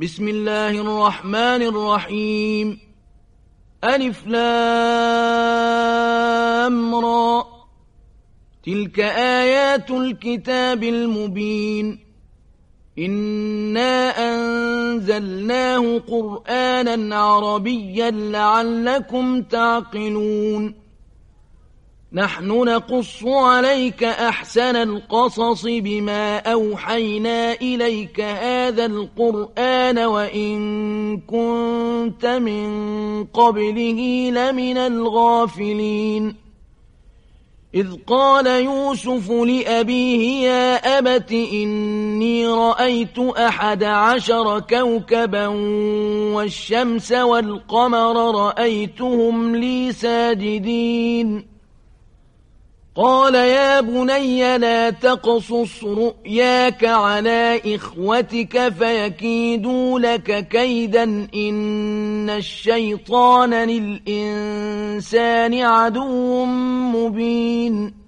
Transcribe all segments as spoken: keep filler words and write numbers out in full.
بسم الله الرحمن الرحيم ألف لام را تلك آيات الكتاب المبين إنا أنزلناه قرآنا عربيا لعلكم تعقلون نحن نقص عليك أحسن القصص بما أوحينا إليك هذا القرآن وإن كنت من قبله لمن الغافلين إذ قال يوسف لأبيه يا أبت إني رأيت أحد عشر كوكبا والشمس والقمر رأيتهم لي ساجدين قال يا بني لا تقصص رؤياك على إخوتك فيكيدوا لك كيدا إن الشيطان للإنسان عدو مبين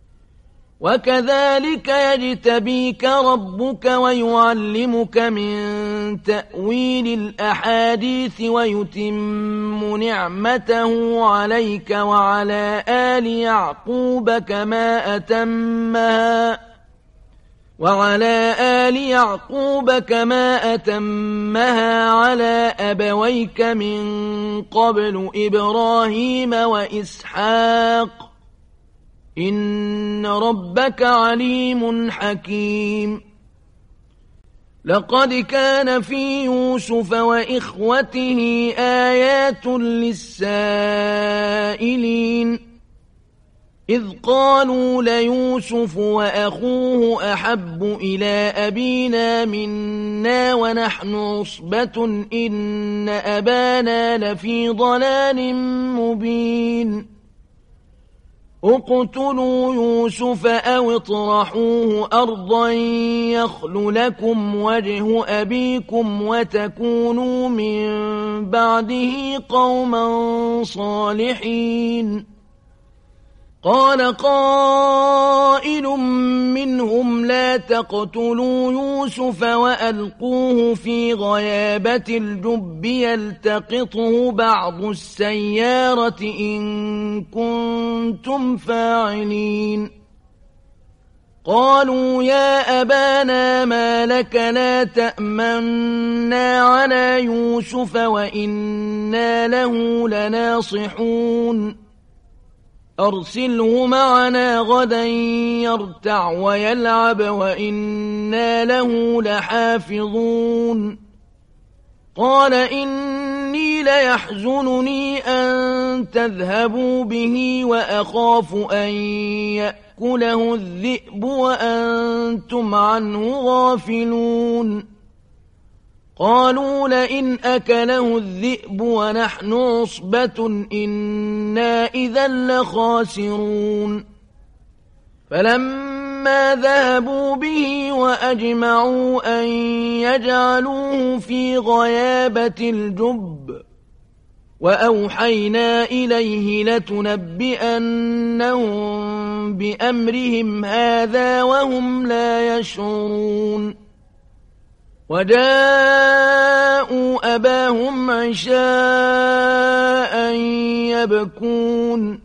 وكذلك يجتبيك ربك ويعلمك من تأويل الأحاديث ويتم نعمته عليك وعلى آل يعقوب كما أتمها وعلى آل يعقوب كما أتمها على أبويك من قبل إبراهيم وإسحاق إن ربك عليم حكيم لقد كان في يوسف وإخوته آيات للسائلين إذ قالوا ليوسف وأخوه أحب إلى أبينا منا ونحن عصبة إن أبانا لفي ضلال مبين اقتلوا يوسف أو اطرحوه أرضا يخل لكم وجه أبيكم وتكونوا من بعده قوما صالحين قال قائل منهم لا تقتلوا يوسف وألقوه في غيابة الجب يلتقطه بعض السيارة إن كنتم فاعلين قالوا يا أبانا ما لك لا تأمنا على يوسف وإنا له لناصحون أرسله معنا غدا يرتع ويلعب وإنا له لحافظون قال إني ليحزنني أن تذهبوا به وأخاف أن يأكله الذئب وأنتم عنه غافلون قالوا لئن أكله الذئب ونحن عصبة إنا إذا لخاسرون فلما ذهبوا به وأجمعوا أن يجعلوه في غيابة الجب وأوحينا إليه لتنبئنهم بأمرهم هذا وهم لا يشعرون وجاءوا أباهم عشاء يبكون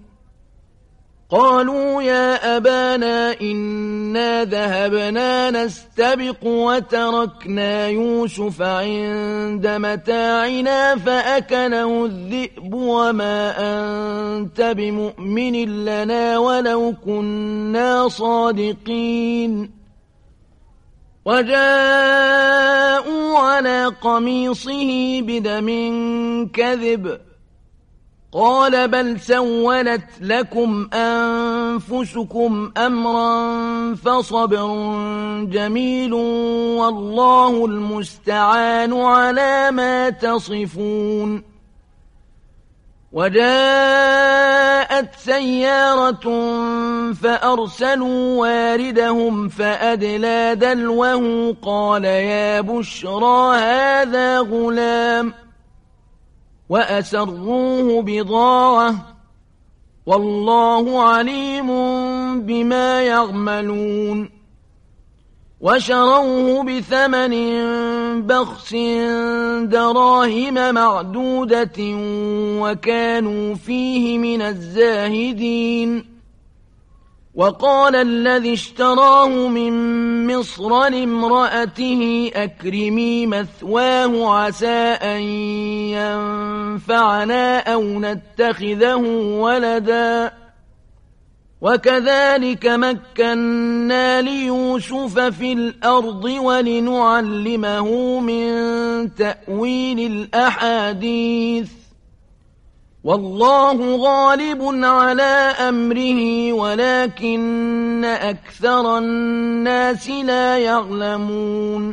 قالوا يا أبانا إنا ذهبنا نستبق وتركنا يوسف عند متاعنا فأكله الذئب وما أنت بمؤمن لنا ولو كنا صادقين وجاءوا على قميصه بدم كذب قال بل سولت لكم أنفسكم أمرا فصبر جميل والله المستعان على ما تصفون وجاءت سيارة فأرسلوا واردهم فأدلى دلوه قال يا بشرى هذا غلام وأسروه بضاعة والله عليم بما يعملون وشروه بثمن بخس دراهم معدودة وكانوا فيه من الزاهدين. وقال الذي اشتراه من مصر لامرأته أكرمي مثواه عسى أن ينفعنا أو نتخذه ولدا. وكذلك مكنا ليوسف في الأرض ولنعلمه من تأويل الأحاديث والله غالب على أمره ولكن أكثر الناس لا يعلمون.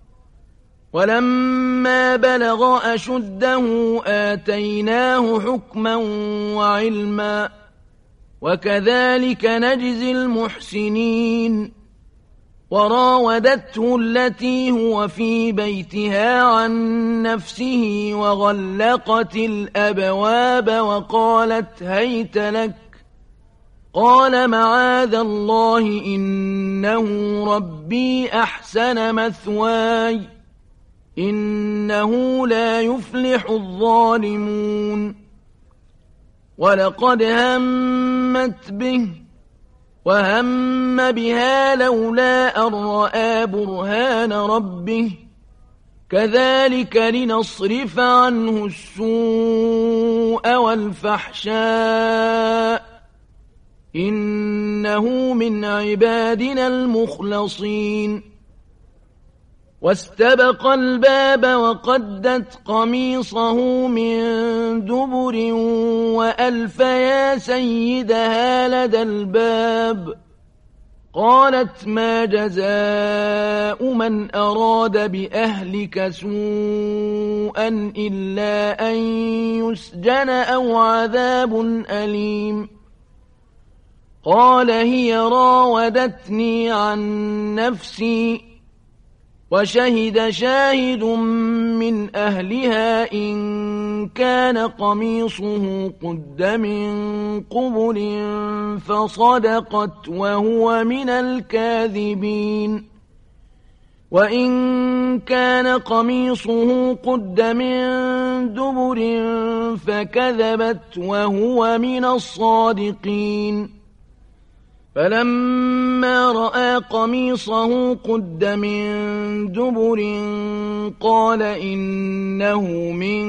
ولما بلغ أشده آتيناه حكما وعلما وكذلك نجزي المحسنين. وراودته التي هو في بيتها عن نفسه وغلقت الأبواب وقالت هيت لك قال معاذ الله إنه ربي أحسن مثواي إنه لا يفلح الظالمون. ولقد همت به وهم بها لولا أن رأى برهان ربه كذلك لنصرف عنه السوء والفحشاء إنه من عبادنا المخلصين. واستبق الباب وقدت قميصه من دبر وألف يا سيدها لدى الباب قالت ما جزاء من أراد بأهلك سوءا إلا أن يسجن أو عذاب أليم. قال هي راودتني عن نفسي وشهد شاهد من أهلها إن كان قميصه قد من قبل فصدقت وهو من الكاذبين. وإن كان قميصه قد من دبر فكذبت وهو من الصادقين. فلما رأى قميصه قد من دبر قال إنه من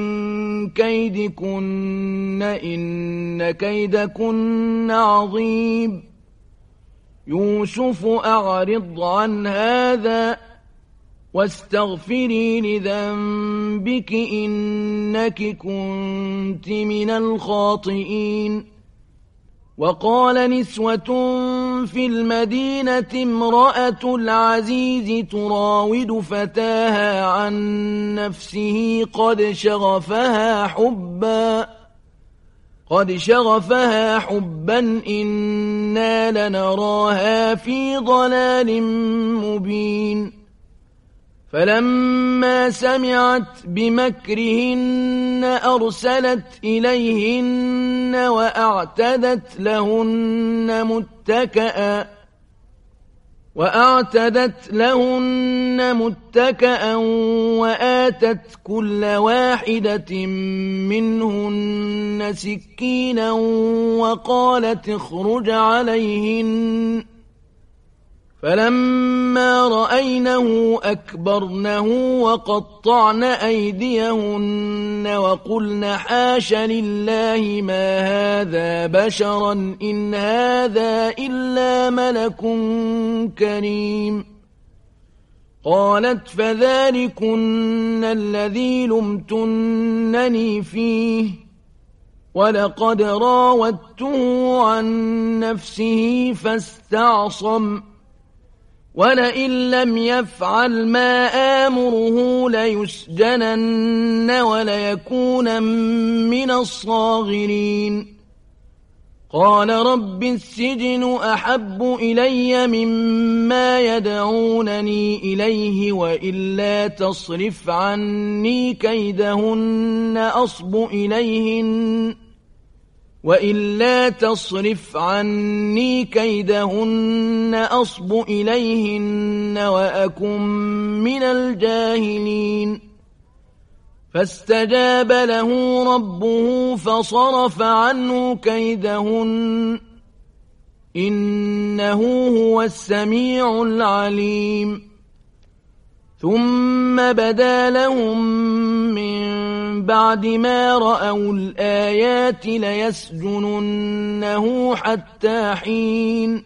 كيدكن إن كيدكن عظيم. يوسف أعرض عن هذا واستغفري لذنبك إنك كنت من الخاطئين. وقال نسوة في المدينة امرأة العزيز تراود فتاها عن نفسه قد شغفها حبا قد شغفها حبا إنا لنراها في ضلال مبين. فلما سمعت بمكرهن أرسلت إليهن وأعتدت لهن متكئا وأعتدت لهن متكئا وآتت كل واحدة منهن سكينا وقالت اخرج عليهن. فلما رأينه أكبرنه وقطعن أيديهن وقلن حاش لله ما هذا بشرا إن هذا إلا ملك كريم. قالت فذلكن الذي لمتنني فيه ولقد راودته عن نفسه فاستعصم ولئن لم يفعل ما آمره ليسجنن وليكون من الصاغرين. قال رب السجن أحب إلي مما يدعونني إليه وإلا تصرف عني كيدهن أصب إليهن وإلا تصرف عني كيدهن أصب إليهن وأكن من الجاهلين فاستجاب له ربه فصرف عنه كيدهن إنه هو السميع العليم ثم بدا لهم من بعد ما رأوا الآيات ليسجننه حتى حين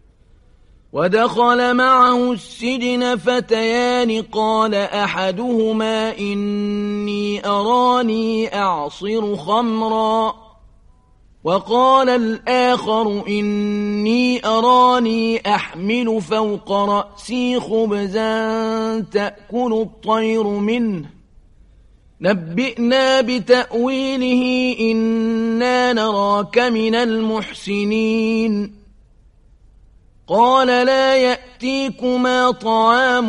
ودخل معه السجن فتيان قال أحدهما إني أراني أعصر خمرا وقال الآخر إني أراني أحمل فوق رأسي خبزا تأكل الطير منه نبئنا بتأويله إنا نراك من المحسنين قال لا يأتيكما طعام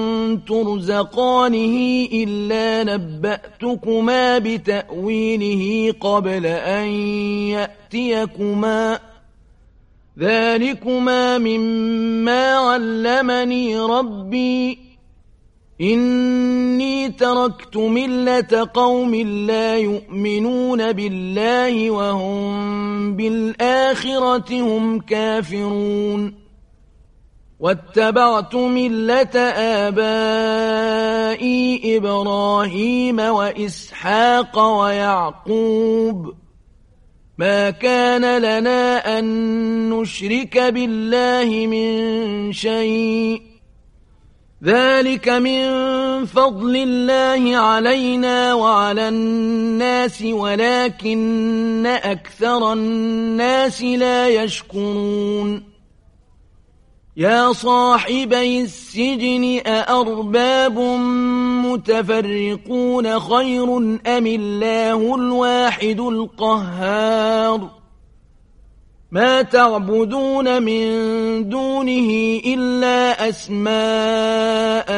ترزقانه إلا نبأتكما بتأويله قبل أن يأتيكما ذلكما مما علمني ربي إني تركت ملة قوم لا يؤمنون بالله وهم بالآخرة هم كافرون واتبعت ملة آبائي إبراهيم وإسحاق ويعقوب ما كان لنا أن نشرك بالله من شيء ذلك من فضل الله علينا وعلى الناس ولكن أكثر الناس لا يشكرون يا صاحبي السجن أأرباب متفرقون خير أم الله الواحد القهار ما تعبدون من دونه إلا أسماء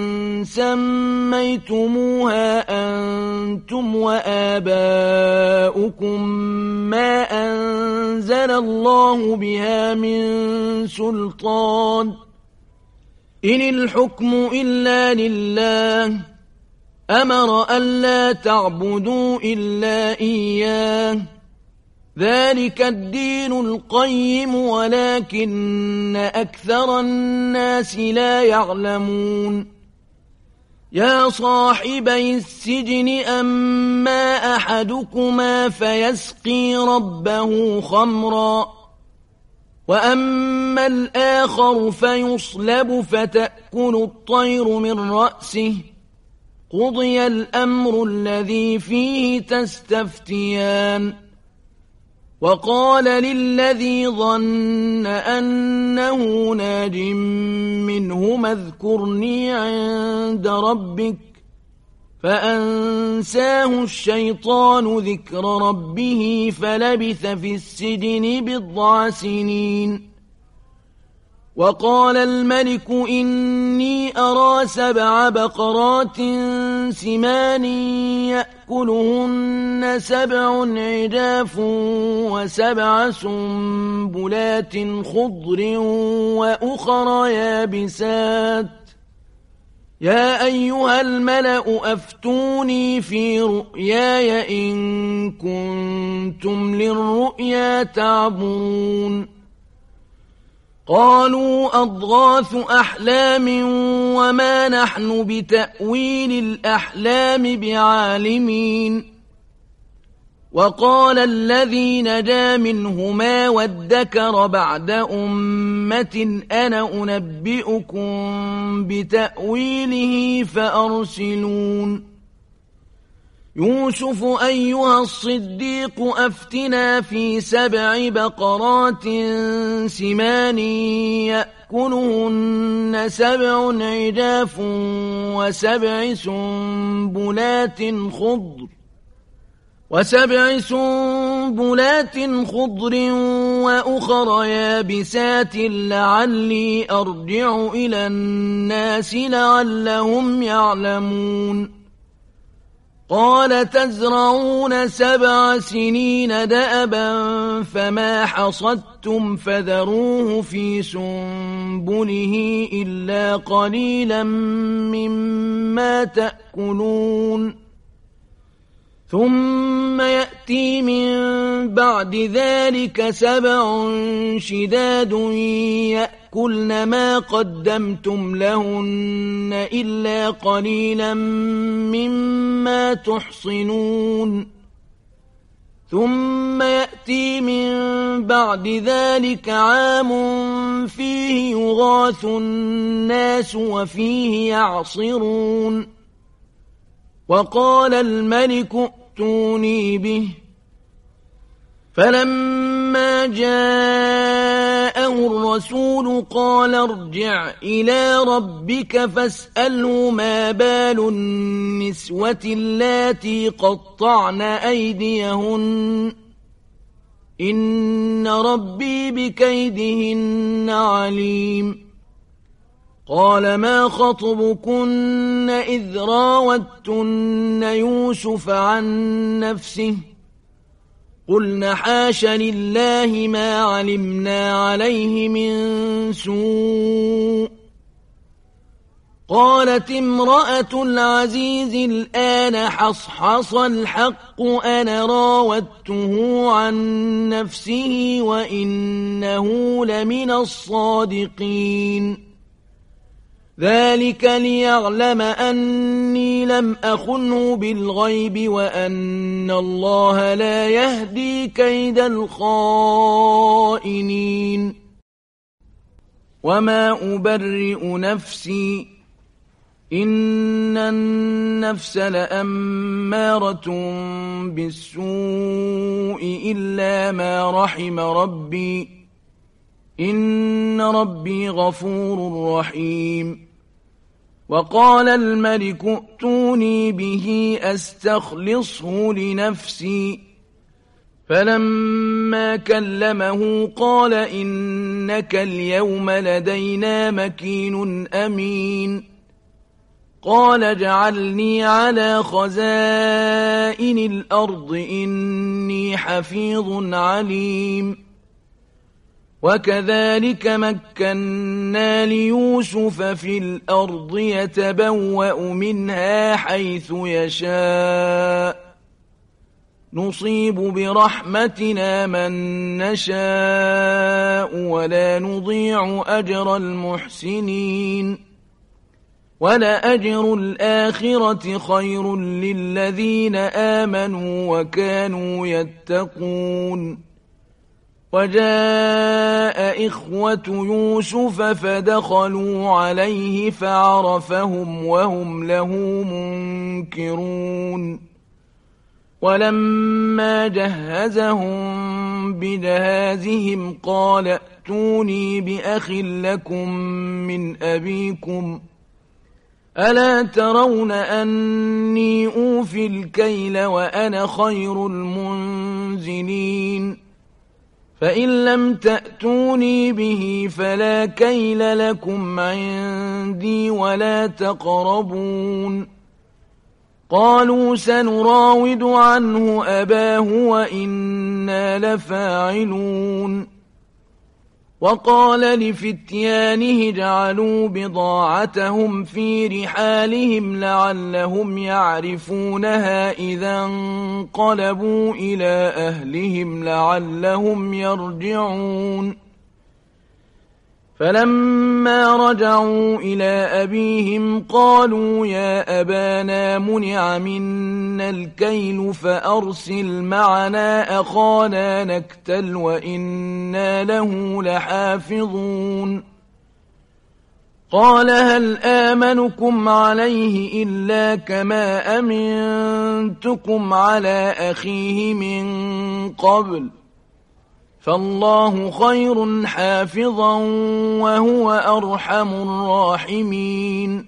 سميتموها أنتم وآباؤكم ما أنزل الله بها من سلطان إن الحكم إلا لله أمر ألا تعبدوا إلا إياه ذلك الدين القيم ولكن أكثر الناس لا يعلمون يا صاحبي السجن أما أحدكما فيسقي ربه خمرا وأما الآخر فيصلب فتأكل الطير من رأسه قضي الأمر الذي فيه تستفتيان وقال للذي ظن أنه ناج منهما اذكرني عند ربك فأنساه الشيطان ذكر ربه فلبث في السجن بضع سنين وقال الملك إني أرى سبع بقرات سمان يأكلهن سبع عجاف وسبع سنبلات خضر وأخر يابسات يا أيها الملأ أفتوني في رؤياي إن كنتم للرؤيا تعبرون قالوا أضغاث أحلام وما نحن بتأويل الأحلام بعالمين وقال الذي نجا منهما وادكر بعد أمة أنا أنبئكم بتأويله فأرسلون يوسف أيها الصديق أفتنا في سبع بقرات سمان يأكلهن سبع عجاف وسبع سنبلات خضر وسبع سنبلات خضر وأخر يابسات لعلي أرجع إلى الناس لعلهم يعلمون قال تزرعون سبع سنين دأبا فما حصدتم فذروه في سنبله إلا قليلا مما تأكلون ثم يأتي من بعد ذلك سبع شداد يأكلن ما قدمتم لهن إلا قليلا مما تحصنون ثم يأتي من بعد ذلك عام فيه يغاث الناس وفيه يعصرون وقال الملك ائتوني به فلما جاءه الرسول قال ارجع إلى ربك فاسأله ما بال النسوة اللاتي قطعن أيديهن إن ربي بكيدهن عليم قال ما خطبكن إذ راوتن يوسف عن نفسه قلن حاش لله ما علمنا عليه من سوء قالت امرأة العزيز الآن حصحص الحق أنا راودته عن نفسه وإنه لمن الصادقين ذلك ليعلم أني لم أخنه بالغيب وأن الله لا يهدي كيد الخائنين وما أبرئ نفسي إن النفس لأمارة بالسوء إلا ما رحم ربي إن ربي غفور رحيم وقال الملك ائتوني به أستخلصه لنفسي فلما كلمه قال إنك اليوم لدينا مكين أمين قال اجعلني على خزائن الأرض إني حفيظ عليم وكذلك مكنا ليوسف في الأرض يتبوأ منها حيث يشاء نصيب برحمتنا من نشاء ولا نضيع أجر المحسنين ولأجر الآخرة خير للذين آمنوا وكانوا يتقون وجاء إخوة يوسف فدخلوا عليه فعرفهم وهم له منكرون ولما جهزهم بجهازهم قال ائتوني بأخ لكم من أبيكم ألا ترون أني أوفي الكيل وأنا خير المنزلين فإن لم تأتوني به فلا كيل لكم عندي ولا تقربون قالوا سنراود عنه أباه وإنا لفاعلون وقال لفتيانه اجعلوا بضاعتهم في رحالهم لعلهم يعرفونها إذا انقلبوا إلى أهلهم لعلهم يرجعون فلما رجعوا إلى أبيهم قالوا يا أبانا منع منا الكيل فأرسل معنا أخانا نكتل وإنا له لحافظون قال هل آمنكم عليه إلا كما أمنتكم على أخيه من قبل فالله خير حافظا وهو أرحم الراحمين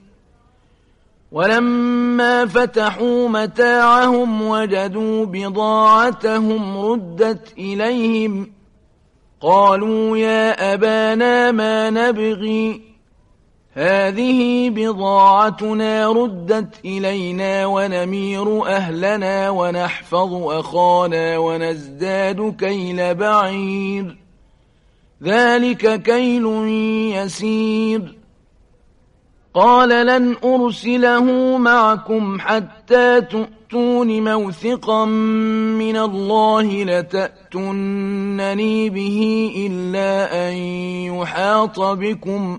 ولما فتحوا متاعهم وجدوا بضاعتهم ردت إليهم قالوا يا أبانا ما نبغي هذه بضاعتنا ردت إلينا ونمير أهلنا ونحفظ أخانا ونزداد كيل بعير ذلك كيل يسير قال لن أرسله معكم حتى تؤتون موثقا من الله لتأتونني به إلا أن يحاط بكم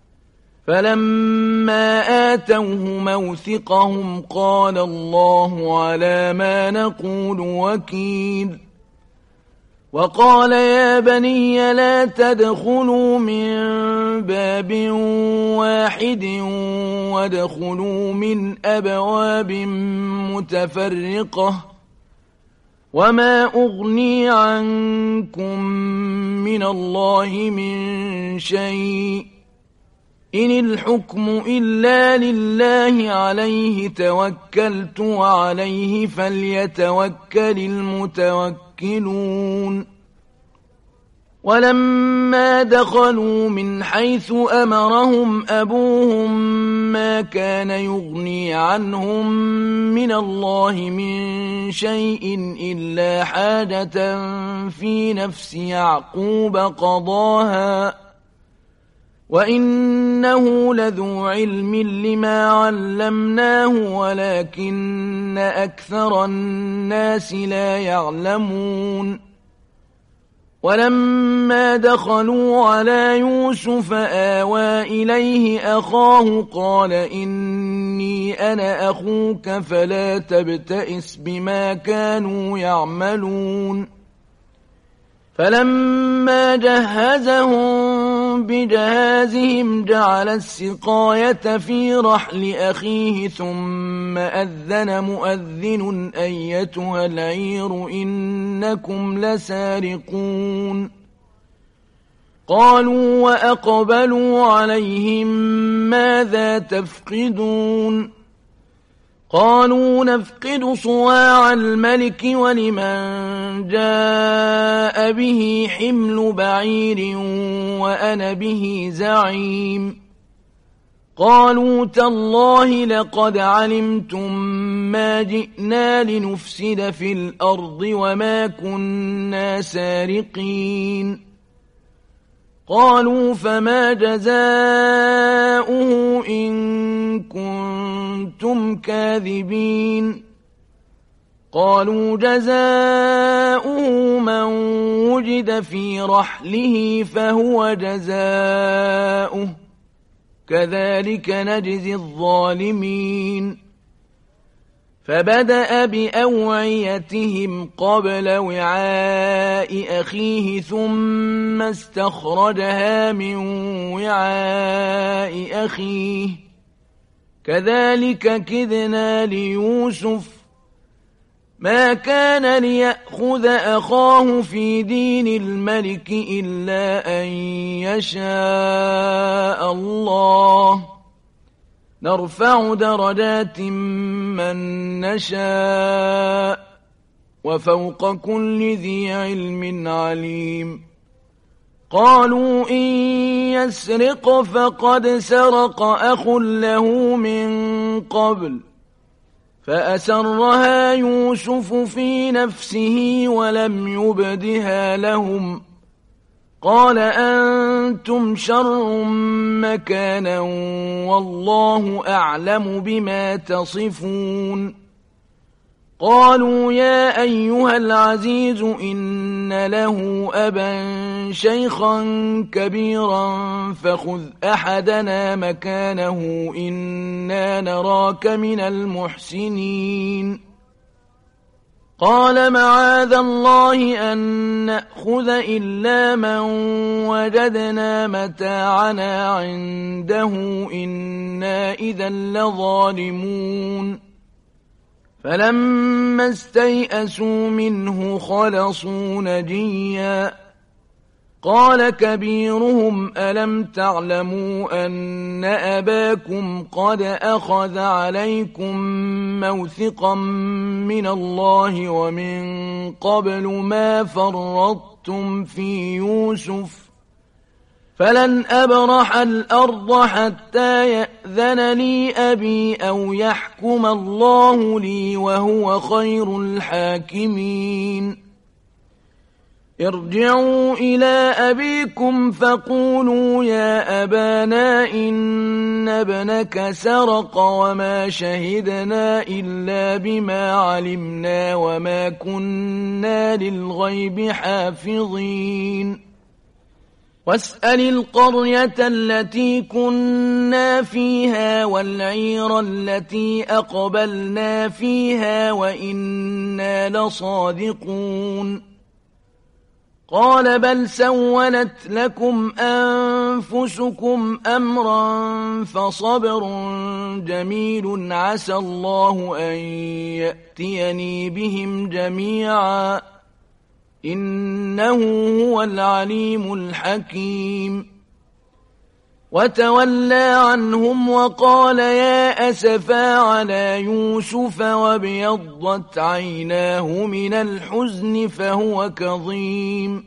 فلما آتوه موثقهم قال الله على ما نقول وكيل وقال يا بني لا تدخلوا من باب واحد وادخلوا من أبواب متفرقة وما أغني عنكم من الله من شيء إن الحكم إلا لله عليه توكلت وعليه فليتوكل المتوكلون ولما دخلوا من حيث أمرهم أبوهم ما كان يغني عنهم من الله من شيء إلا حاجة في نفس يعقوب قضاها وإنه لذو علم لما علمناه ولكن أكثر الناس لا يعلمون ولما دخلوا على يوسف آوى إليه أخاه قال إني أنا أخوك فلا تبتئس بما كانوا يعملون فلما جهزهم بجهازهم جعل السقاية في رحل أخيه ثم أذن مؤذن أيتها العير إنكم لسارقون قالوا وأقبلوا عليهم ماذا تفقدون قالوا نفقد صواع الملك ولمن جاء به حمل بعير وأنا به زعيم قالوا تالله لقد علمتم ما جئنا لنفسد في الأرض وما كنا سارقين قالوا فما جزاؤه إن كنتم كاذبين قالوا جزاؤه من وجد في رحله فهو جزاؤه كذلك نجزي الظالمين فبدأ بأوعيتهم قبل وعاء أخيه ثم استخرجها من وعاء أخيه كذلك كدنا ليوسف ما كان ليأخذ أخاه في دين الملك إلا أن يشاء الله نرفع درجات من نشاء وفوق كل ذي علم عليم قالوا إن يسرق فقد سرق أخ له من قبل فأسرها يوسف في نفسه ولم يبدها لهم قال أنتم شر مكانا والله أعلم بما تصفون قالوا يا أيها العزيز إن له أبا شيخا كبيرا فخذ أحدنا مكانه إنا نراك من المحسنين قال معاذ الله أن نأخذ إلا من وجدنا متاعنا عنده إنا إذا لظالمون فلما استيئسوا منه خلصوا نجيا قال كبيرهم ألم تعلموا أن أباكم قد أخذ عليكم موثقا من الله ومن قبل ما فرطتم في يوسف فلن أبرح الأرض حتى يأذن لي أبي أو يحكم الله لي وهو خير الحاكمين ارجعوا إلى أبيكم فقولوا يا أبانا إن ابنك سرق وما شهدنا إلا بما علمنا وما كنا للغيب حافظين واسأل القرية التي كنا فيها والعير التي أقبلنا فيها وإنا لصادقون قال بل سولت لكم أنفسكم أمرا فصبر جميل عسى الله أن يأتيني بهم جميعا إنه هو العليم الحكيم وتولى عنهم وقال يا أسفا على يوسف وابيضت عيناه من الحزن فهو كظيم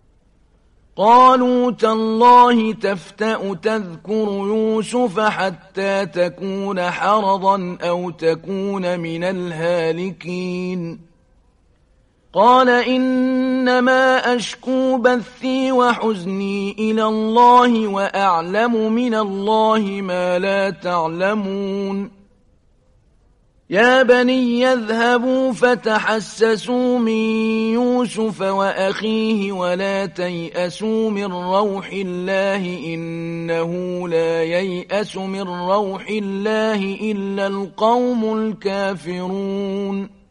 قالوا تالله تفتأ تذكر يوسف حتى تكون حرضا أو تكون من الهالكين قال إنما أشكو بثي وحزني إلى الله وأعلم من الله ما لا تعلمون يا بني يذهبوا فتحسسوا من يوسف وأخيه ولا تيأسوا من روح الله إنه لا ييأس من روح الله إلا القوم الكافرون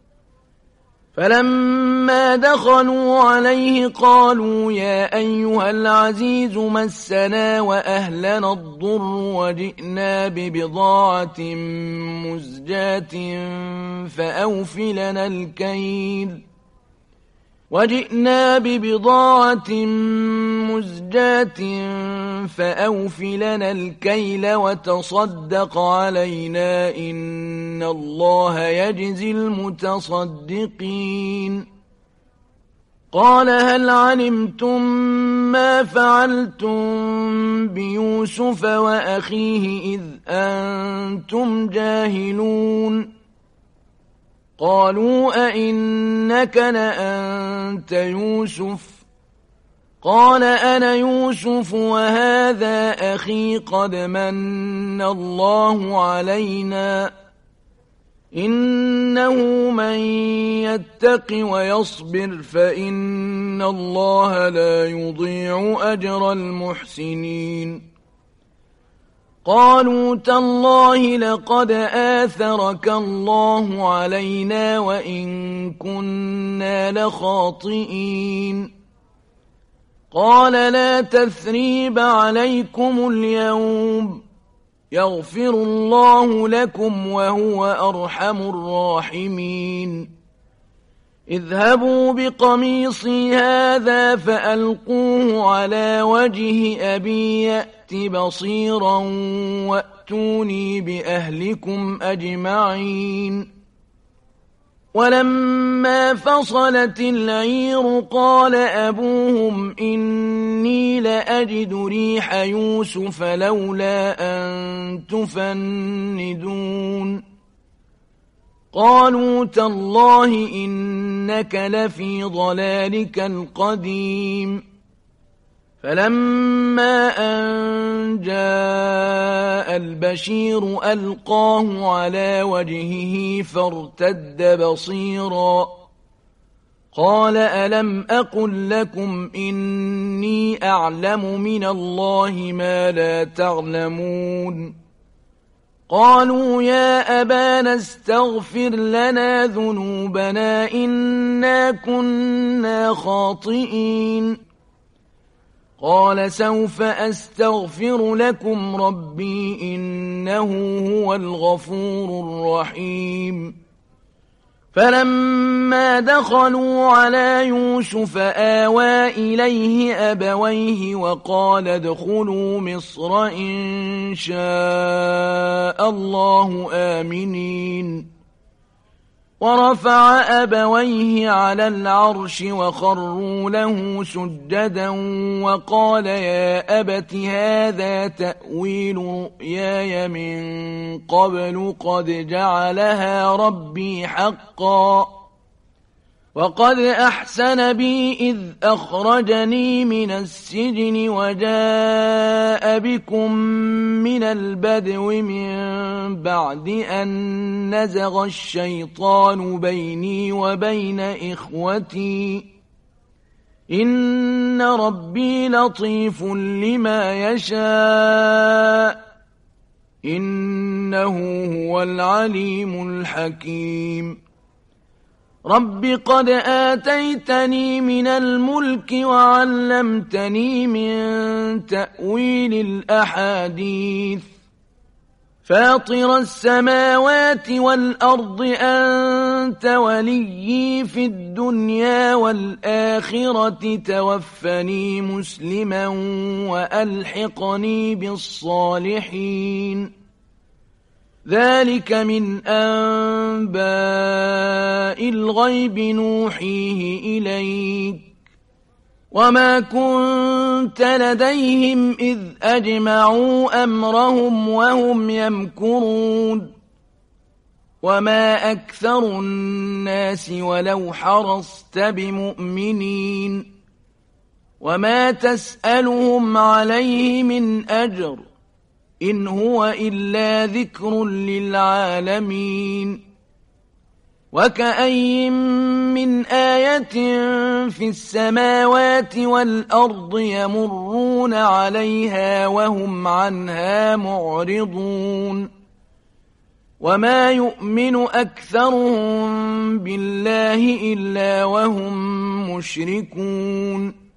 فلما دخلوا عليه قالوا يا أيها العزيز مسنا وأهلنا الضر وجئنا ببضاعة مزجاة فأوف لنا الكيل وجئنا ببضاعة مزجاة فأوف لنا الكيل وتصدق علينا إن الله يجزي المتصدقين قال هل علمتم ما فعلتم بيوسف وأخيه إذ أنتم جاهلون قالوا أئنك لأنت يوسف قال أنا يوسف وهذا أخي قد من الله علينا إنه من يتق ويصبر فإن الله لا يضيع أجر المحسنين قالوا تالله لقد آثرك الله علينا وإن كنا لخاطئين قال لا تثريب عليكم اليوم يغفر الله لكم وهو أرحم الراحمين اذهبوا بقميصي هذا فألقوه على وجه أبي يأت بصيرا وأتوني بأهلكم أجمعين ولما فصلت العير قال أبوهم إني لأجد ريح يوسف لولا أن تفندون قالوا تالله إنك لفي ضلالك القديم فلما أن جاء البشير ألقاه على وجهه فارتد بصيرا قال ألم أقل لكم إني أعلم من الله ما لا تعلمون قالوا يا أبانا استغفر لنا ذنوبنا إنا كنا خاطئين قال سوف أستغفر لكم ربي إنه هو الغفور الرحيم فلما دخلوا على يوسف آوى إليه أبويه وقال ادخلوا مصر إن شاء الله آمنين ورفع أبويه على العرش وخروا له سجدا وقال يا أبت هذا تأويل رؤياي من قبل قد جعلها ربي حقا وقد أحسن بي إذ أخرجني من السجن وجاء بكم من البدو من بعد أن نزغ الشيطان بيني وبين إخوتي إن ربي لطيف لما يشاء إنه هو العليم الحكيم رب قد آتيتني من الملك وعلمتني من تأويل الأحاديث فاطر السماوات والأرض أنت وليي في الدنيا والآخرة توفني مسلما وألحقني بالصالحين ذلك من أنباء الغيب نوحيه إليك وما كنت لديهم إذ أجمعوا أمرهم وهم يمكرون وما أكثر الناس ولو حرصت بمؤمنين وما تسألهم عليه من أجر إن هو إلا ذكر للعالمين وكأي من آية في السماوات والأرض يمرون عليها وهم عنها معرضون وما يؤمن أكثرهم بالله إلا وهم مشركون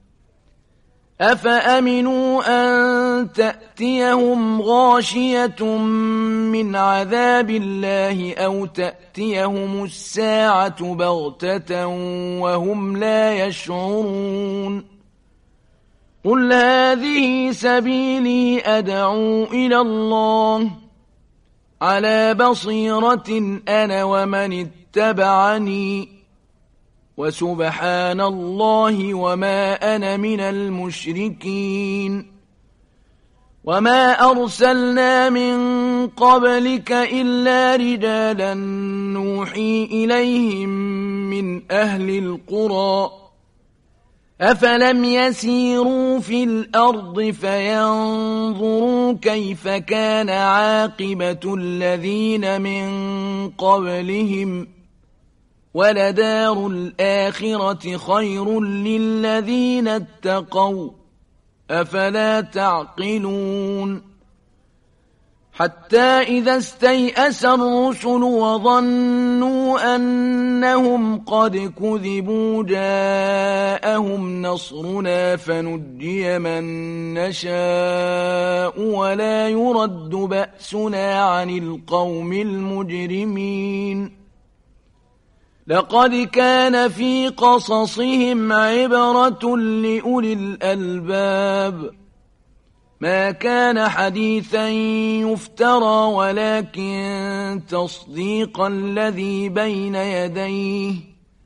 أفأمنوا أن تأتيهم غاشية من عذاب الله أو تأتيهم الساعة بغتة وهم لا يشعرون قل هذه سبيلي أدعو إلى الله على بصيرة أنا ومن اتبعني وسبحان الله وما أنا من المشركين وما أرسلنا من قبلك إلا رجالا نوحي إليهم من أهل القرى أفلم يسيروا في الأرض فينظروا كيف كان عاقبة الذين من قبلهم ولدار الآخرة خير للذين اتقوا أفلا تعقلون حتى إذا استيأس الرسل وظنوا أنهم قد كذبوا جاءهم نصرنا فنجي من نشاء ولا يرد بأسنا عن القوم المجرمين لقد كان في قصصهم عبرة لأولي الألباب ما كان حديثا يفترى ولكن تصديق الذي بين يديه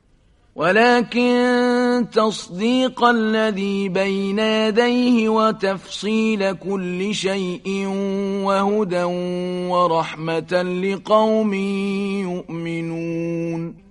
ولكن تصديق الذي بين يديه وتفصيل كل شيء وهدى ورحمة لقوم يؤمنون